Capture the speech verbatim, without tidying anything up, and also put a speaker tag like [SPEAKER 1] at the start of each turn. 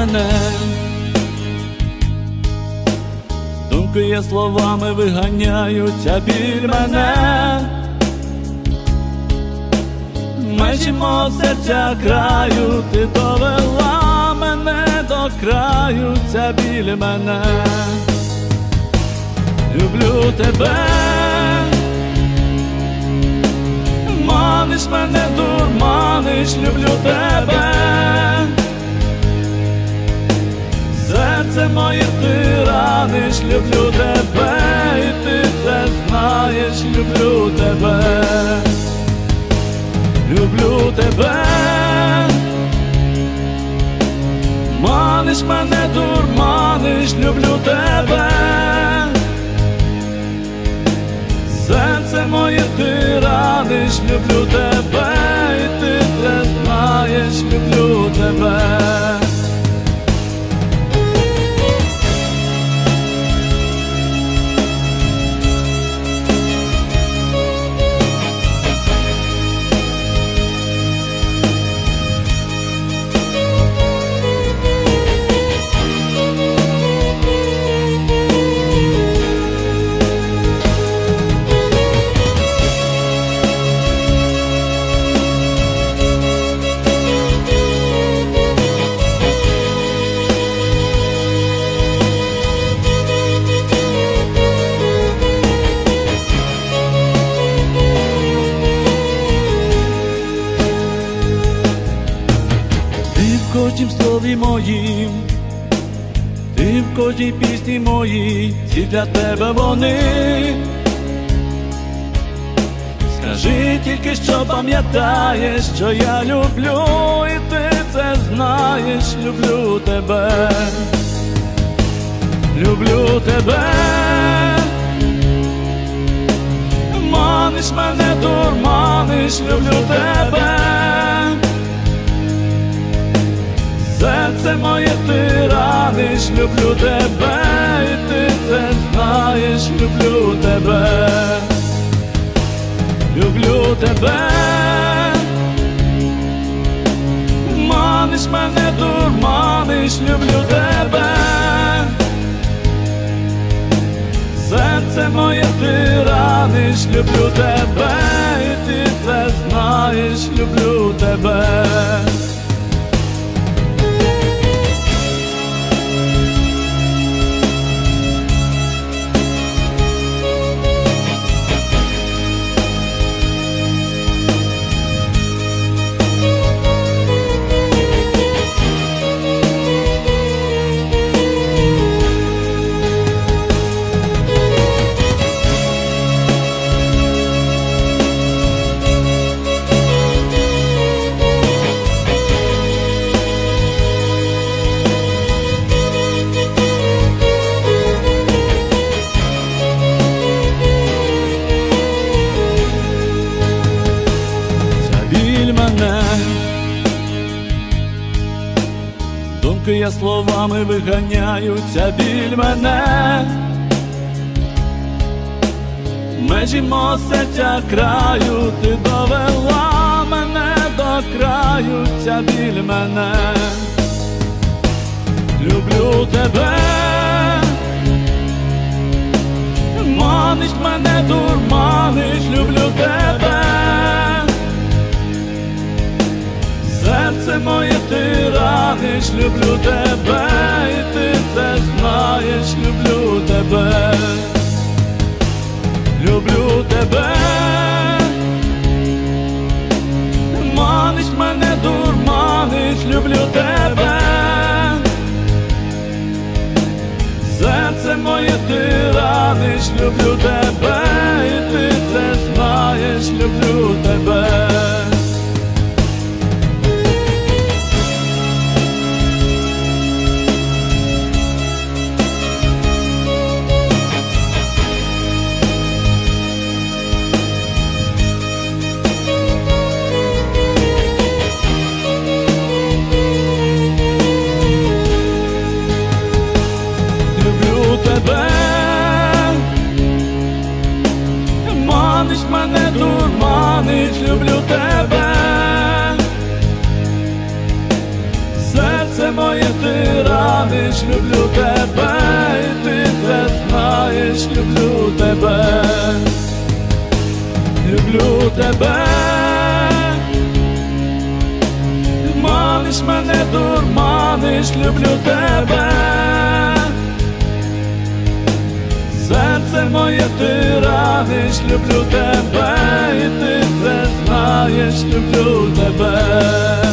[SPEAKER 1] мене, думки я словами виганяють, а біль мене, межі мого серця краю, ти довела мене до краю, ця біль мене. Люблю тебе, маниш мене, дурманиш, люблю тебе. Серце моє ти раниш, люблю тебе, і ти це знаєш, люблю тебе. Люблю тебе, маниш мене, дурманиш, люблю тебе. Серце моє ти раниш, люблю тебе, і ти це знаєш, люблю тебе. В кожнім слові моїм, ти в кожній пісні моїй, ці для тебе вони. Скажи тільки, що пам'ятаєш, що я люблю, і ти це знаєш, люблю тебе. Люблю тебе, маниш мене, дурманиш, люблю тебе. Серце моє ти раниш, люблю тебе, і ти це знаєш, люблю тебе. Люблю тебе, маниш мене, дурманиш, люблю тебе. Серце моє ти раниш, люблю тебе, і ти це знаєш, люблю тебе. Думки я словами виганяю, ця біль мене, межі мого серця краю, ти довела мене до краю, ця біль мене. Люблю тебе, маниш мене, дурманиш, люблю тебе. Серце моє ти раниш, люблю тебе, і ти це знаєш, люблю тебе. Люблю тебе, маниш мене, дурманиш, люблю тебе. Серце моє ти раниш, люблю тебе, і ти це знаєш, люблю тебе. Маниш мене, дурманиш, люблю тебе. Серце моє моє, ти раниш, люблю тебе, і ти це знаєш, люблю тебе, люблю тебе. Маниш мене, дурманиш, люблю тебе. Серце моє, ти раниш, люблю тебе, і ти це знаєш, люблю тебе.